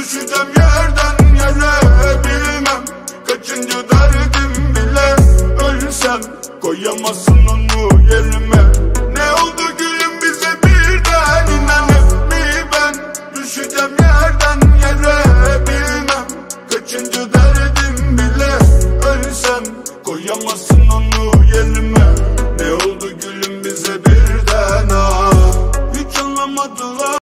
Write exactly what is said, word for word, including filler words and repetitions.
düşeceğim yerden yere, bilmem kaçıncı derdim bile. Ölsem koyamazsın onu yerime. Ne oldu gülüm bize birden, inanıp mi ben düşeceğim yerden yere, bilmem kaçıncı derdim bile. Ölsem koyamazsın